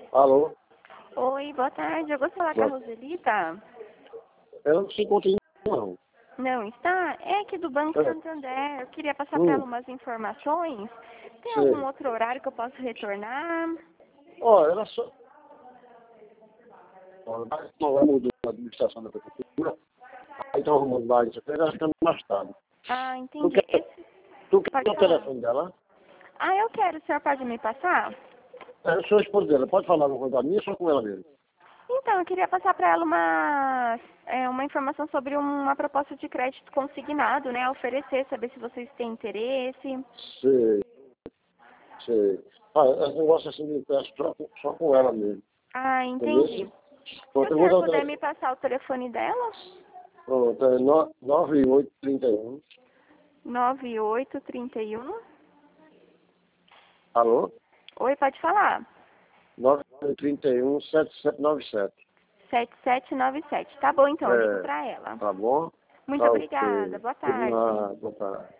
Alô? Oi, boa tarde. Eu gostaria de falar com a Roselita. Ela não se encontra não. Não está? É aqui do Banco Santander. Eu queria passar para ela umas informações. Tem Sei. algum outro horário que eu possa retornar? Ó, ela só... Ó, ela mudou a administração da prefeitura. Aí estão arrumando várias coisas, ela fica mais tarde. Ah, entendi. Tu quer Pode o falar. telefone dela? Ah, eu quero. O senhor pode me passar? Eu sou a esposa dela. Pode falar alguma coisa da minha ou só com ela mesmo? Então, eu queria passar para ela uma informação sobre uma proposta de crédito consignado, né? A oferecer, saber se vocês têm interesse. Sei, sei. Ah, esse negócio assim me peço só com ela mesmo. Ah, entendi. Entendeu? Se Pronto, o eu vou senhor dar o puder me telefone. passar o telefone dela? Pronto, é 9831. 9831. Alô? Oi, pode falar. 9831 7797. 7797. Tá bom, então, eu ligo É, para ela. tá bom? Muito Tá obrigada. ok. Boa Por tarde. nada, boa tarde.